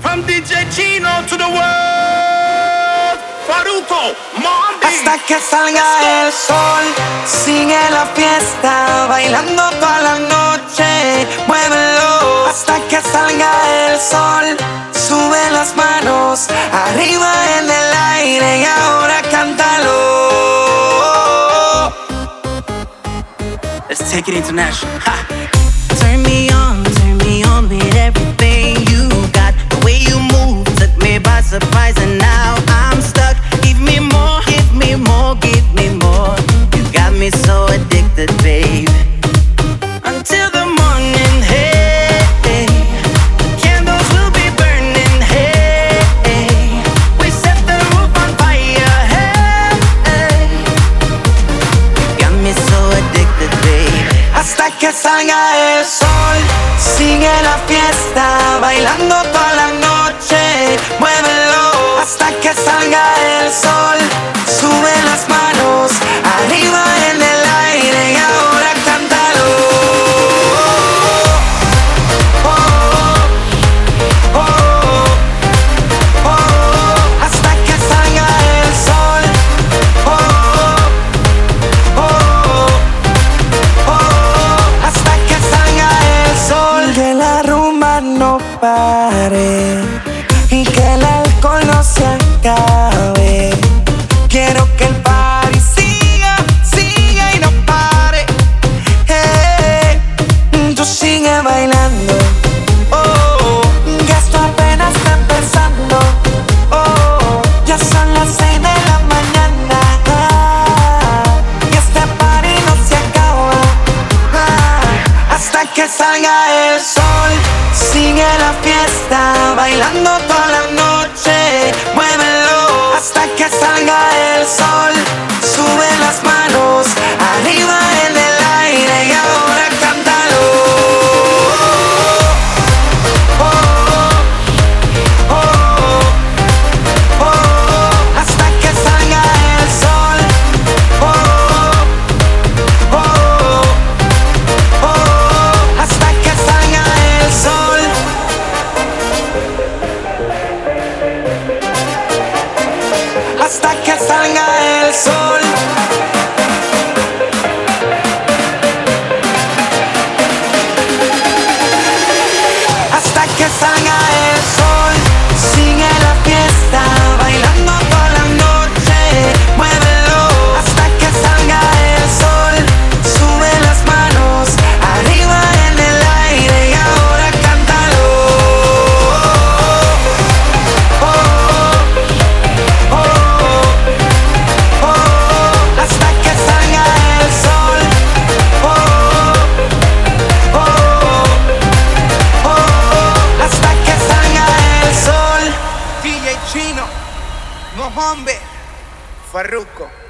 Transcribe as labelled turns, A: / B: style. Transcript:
A: From DJ Chino to the world, Farruko, Mondi.
B: Hasta que salga el sol, sigue la fiesta, bailando toda la noche, muévelo. Hasta que salga el sol, sube las manos, arriba en el aire y ahora cántalo.
A: Let's take it international. Ha.
C: Turn me on with everything you got. The way you move took me by surprise and now I'm stuck. Give me more, give me more, give me more. You got me so addicted, babe. Until the morning, hey, hey. The candles will be burning, hey, hey. We set the roof on fire, hey, hey. You got me so addicted, babe.
B: Hasta que salga el sol, sigue la fiesta, bailando toda la noche, muévelo. Hasta que salga el sol, sube las manos, arriba en el aire y ahora cántalo. Oh, oh, oh, oh. Hasta que salga el sol. Oh, oh, oh. Hasta que salga el sol, que la rumba no pare y que el alcohol no se acabe. Quiero que el party siga, siga y no pare. Hey, tú sigue bailando, oh, que esto apenas está empezando. Oh, ya son las 6 de la mañana, y este party no se acaba. Hasta que salga el sol, sigue la fiesta, bailando toda la noche, muévelo. Hasta que salga el sol, sube las manos, arriba en el aire y ahora cántalo. Oh, oh, oh, oh. Hasta que salga el sol. Oh, oh, oh. Hasta que salga el sol. Hasta que salga el sol. Hasta que salga el sol, sigue la fiesta, bailando toda la noche, muévelo. Hasta que salga el sol, sube las manos, arriba en el aire y ahora cántalo. Oh, oh, oh. Hasta que salga el sol. Oh, oh, oh. Hasta que salga el sol.
A: DJ Chino, Mohombe, Farruko.